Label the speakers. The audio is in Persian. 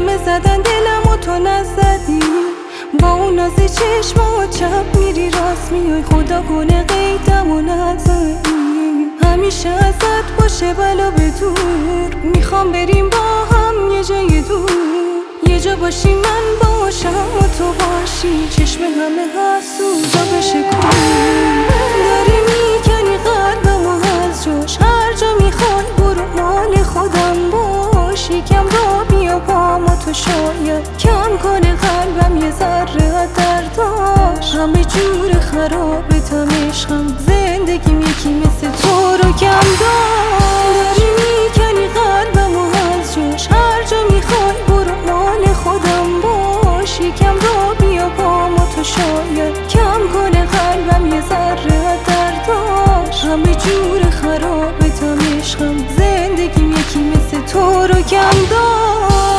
Speaker 1: همه زدن دلم و تو نزدی، با اون ناز چشم و چپ میری راست میای، خدا کنه قیدم و نزدی. همیشه ازت باشه بلا به دور، میخوام بریم با هم یه جای دور، یه جا باشی من باشم و تو باشی، چشم همه حسودا بشه کور. داری میکنی قلبمو از جاش، هر جا میخوای برو مال خودم باش، یکم را بیا پامو تو شاید کم کنه قلبم یه ذره درداش. همه جور خرابتم عشقم، زندگیم یکی مثل تو رو کم داشت. داری میکنی قلبمو از جاش، هر جا میخوای برو مال خودم باش، یکم را بیا پامو تو شاید کم کنه قلبم یه ذره درداش. همه جور خرابتم عشقم، زندگیم یکی مثل تو رو کم داشت.